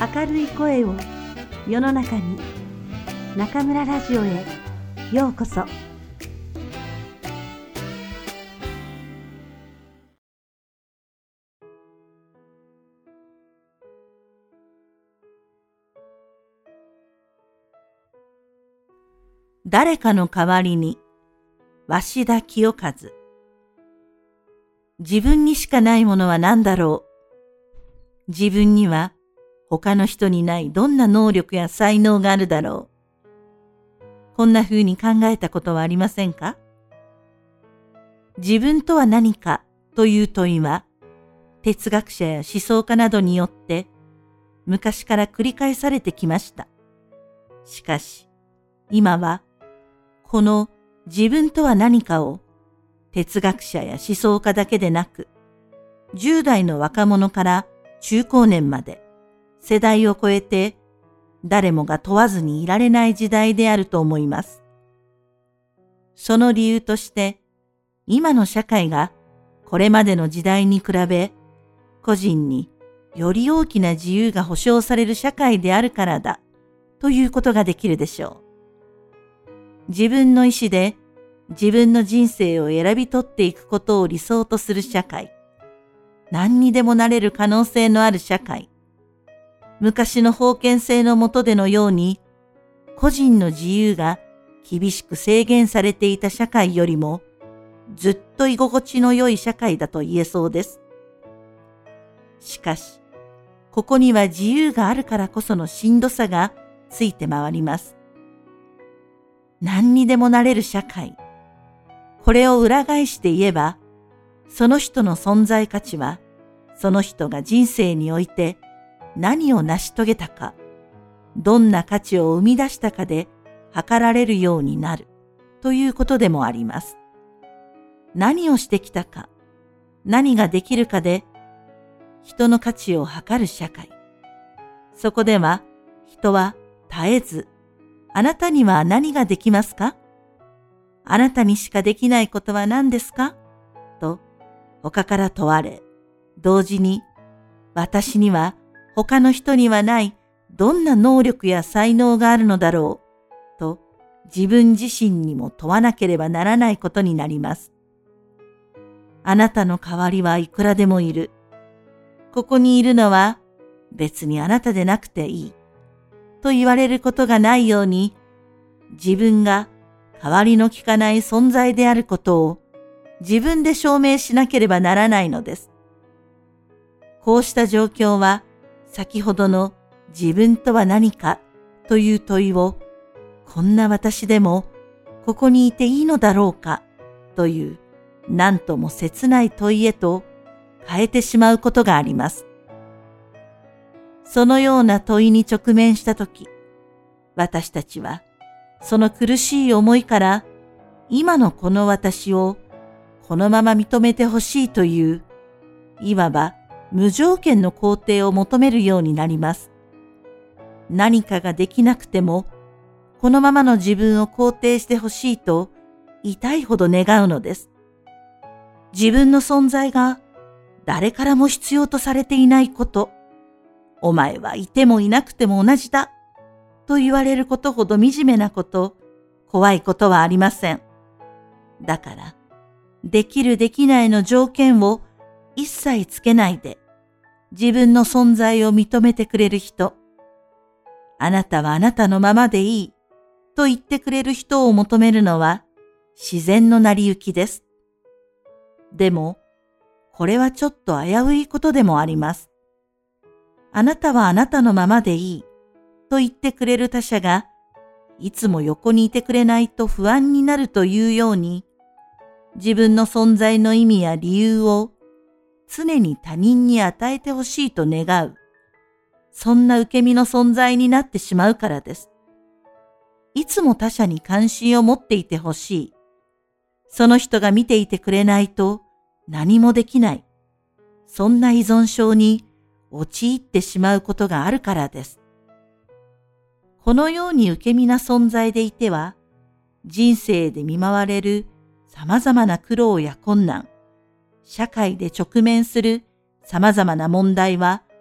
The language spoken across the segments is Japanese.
明るい声を世の中に、中村ラジオへようこそ。 誰かの代わりに、鷲田清和。自分にしかないものは何だろう。自分には他の人にないどんな能力や才能があるだろう。こんな風に考えたことはありませんか？自分とは何かという問いは、哲学者や思想家などによって昔から繰り返されてきました。しかし、今はこの自分とは何かを哲学者や思想家だけでなく、10代の若者から中高年まで世代を超えて誰もが問わずにいられない時代であると思います。その理由として、今の社会がこれまでの時代に比べ、個人により大きな自由が保障される社会であるからだということができるでしょう。自分の意思で自分の人生を選び取っていくことを理想とする社会。何にでもなれる可能性のある社会。昔の封建制の下でのように、個人の自由が厳しく制限されていた社会よりも、ずっと居心地の良い社会だと言えそうです。しかし、ここには自由があるからこそのしんどさがついて回ります。何にでもなれる社会。これを裏返して言えば、その人の存在価値は、その人が人生において何を成し遂げたか、どんな価値を生み出したかで測られるようになるということでもあります。何をしてきたか、何ができるかで人の価値を測る社会。そこでは人は絶えず、あなたには何ができますか？あなたにしかできないことは何ですか？と他から問われ、同時に私には他の人にはないどんな能力や才能があるのだろうと自分自身にも問わなければならないことになります。あなたの代わりはいくらでもいる。ここにいるのは別にあなたでなくていい。と言われることがないように、自分が代わりの利かない存在であることを自分で証明しなければならないのです。こうした状況は、先ほどの自分とは何かという問いを、こんな私でもここにいていいのだろうかという何とも切ない問いへと変えてしまうことがあります。そのような問いに直面したとき、私たちはその苦しい思いから今のこの私をこのまま認めてほしいという、いわば無条件の肯定を求めるようになります。何かができなくても、このままの自分を肯定してほしいと痛いほど願うのです。自分の存在が誰からも必要とされていないこと、お前はいてもいなくても同じだと言われることほど惨めなこと、怖いことはありません。だから、できるできないの条件を一切つけないで、自分の存在を認めてくれる人、あなたはあなたのままでいいと言ってくれる人を求めるのは自然の成り行きです。でも、これはちょっと危ういことでもあります。あなたはあなたのままでいいと言ってくれる他者がいつも横にいてくれないと不安になるというように、自分の存在の意味や理由を常に他人に与えてほしいと願う、そんな受け身の存在になってしまうからです。いつも他者に関心を持っていてほしい。その人が見ていてくれないと何もできない。そんな依存症に陥ってしまうことがあるからです。このように受け身な存在でいては、人生で見舞われる様々な苦労や困難、社会で直面する様々な問題は、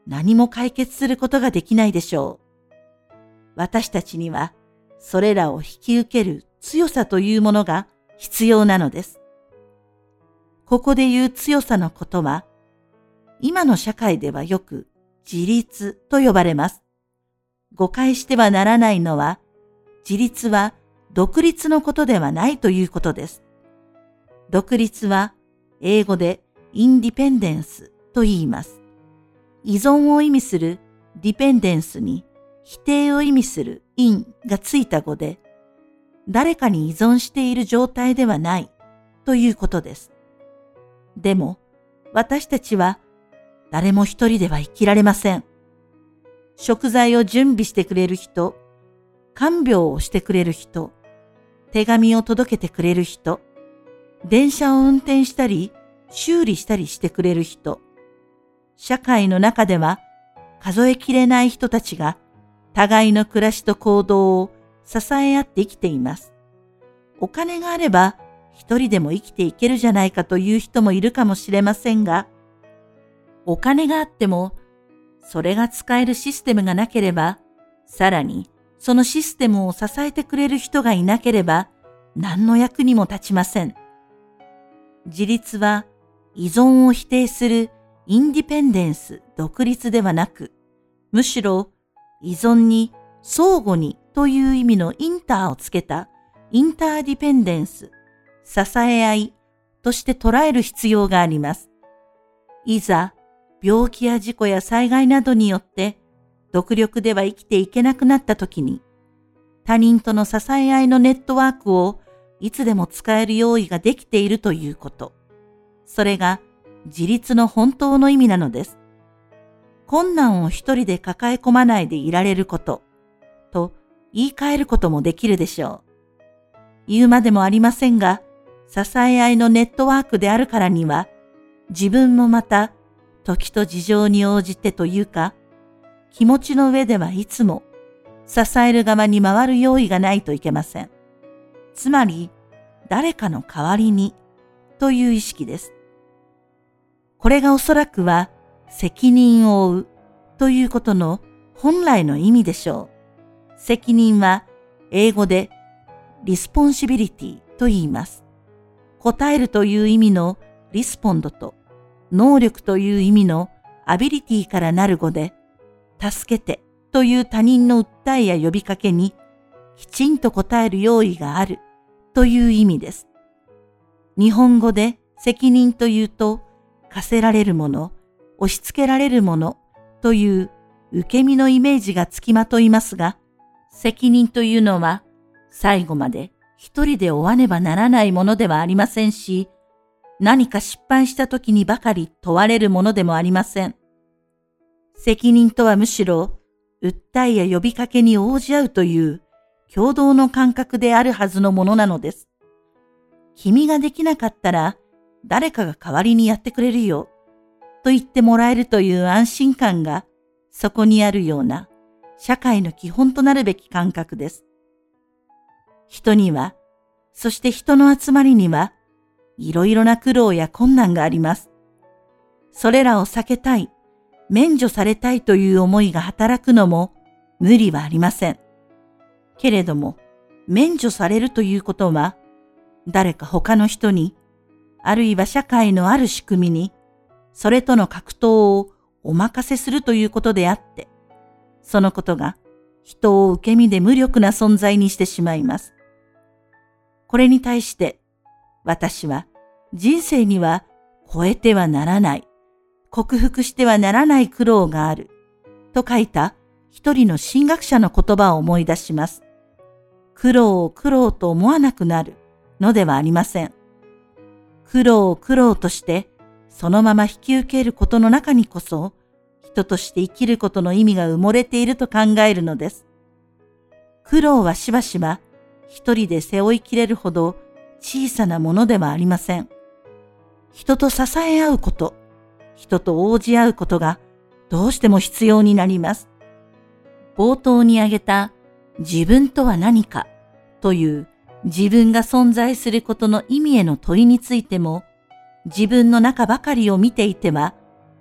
何も解決することができないでしょう。私たちにはそれらを引き受ける強さというものが必要なのです。ここで言う強さのことは、今の社会ではよく自立と呼ばれます。誤解してはならないのは、自立は独立のことではないということです。独立は英語でインディペンデンスと言います。依存を意味するディペンデンスに否定を意味するインがついた語で、誰かに依存している状態ではないということです。でも私たちは誰も一人では生きられません。食材を準備してくれる人、看病をしてくれる人、手紙を届けてくれる人、電車を運転したり修理したりしてくれる人、社会の中では数えきれない人たちが互いの暮らしと行動を支え合って生きています。お金があれば一人でも生きていけるじゃないかという人もいるかもしれませんが、お金があってもそれが使えるシステムがなければ、さらにそのシステムを支えてくれる人がいなければ何の役にも立ちません。自立は依存を否定するインディペンデンス、独立ではなく、むしろ依存に相互にという意味のインターをつけたインターディペンデンス、支え合いとして捉える必要があります。いざ病気や事故や災害などによって独力では生きていけなくなった時に、他人との支え合いのネットワークをいつでも使える用意ができているということ。それが自立の本当の意味なのです。困難を一人で抱え込まないでいられることと言い換えることもできるでしょう。言うまでもありませんが、支え合いのネットワークであるからには、自分もまた時と事情に応じてというか、気持ちの上ではいつも支える側に回る用意がないといけません。つまり、誰かの代わりにという意識です。これがおそらくは責任を負うということの本来の意味でしょう。責任は英語でリスポンシビリティと言います。答えるという意味のリスポンドと能力という意味のアビリティからなる語で、助けてという他人の訴えや呼びかけにきちんと答える用意があるという意味です。日本語で責任というと、課せられるもの、押し付けられるものという受け身のイメージがつきまといますが、責任というのは最後まで一人で負わねばならないものではありませんし、何か失敗した時にばかり問われるものでもありません。責任とはむしろ、訴えや呼びかけに応じ合うという共同の感覚であるはずのものなのです。君ができなかったら誰かが代わりにやってくれるよと言ってもらえるという安心感がそこにあるような社会の基本となるべき感覚です。人には、そして人の集まりにはいろいろな苦労や困難があります。それらを避けたい、免除されたいという思いが働くのも無理はありません。けれども、免除されるということは、誰か他の人に、あるいは社会のある仕組みに、それとの格闘をお任せするということであって、そのことが人を受け身で無力な存在にしてしまいます。これに対して、私は人生には超えてはならない、克服してはならない苦労がある、と書いた一人の神学者の言葉を思い出します。苦労を苦労と思わなくなるのではありません。苦労を苦労としてそのまま引き受けることの中にこそ人として生きることの意味が埋もれていると考えるのです。苦労はしばしば一人で背負いきれるほど小さなものではありません。人と支え合うこと、人と応じ合うことがどうしても必要になります。冒頭に挙げた自分とは何かという自分が存在することの意味への問いについても、自分の中ばかりを見ていては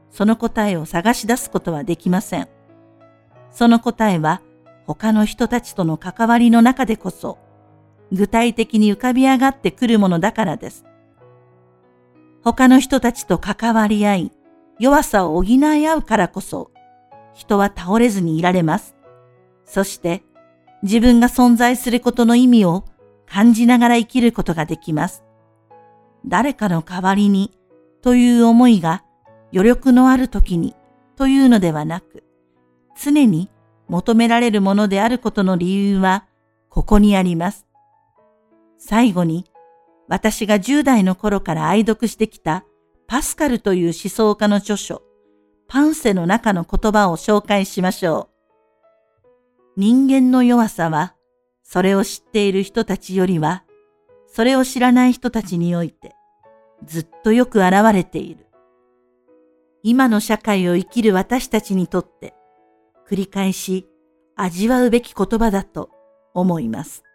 その答えを探し出すことはできません。その答えは他の人たちとの関わりの中でこそ具体的に浮かび上がってくるものだからです。他の人たちと関わり合い、弱さを補い合うからこそ人は倒れずにいられます。そして自分が存在することの意味を感じながら生きることができます。誰かの代わりにという思いが余力のある時にというのではなく、常に求められるものであることの理由はここにあります。最後に、私が10代の頃から愛読してきたパスカルという思想家の著書、パンセの中の言葉を紹介しましょう。人間の弱さは、それを知っている人たちよりは、それを知らない人たちにおいて、ずっとよく現れている。今の社会を生きる私たちにとって、繰り返し味わうべき言葉だと思います。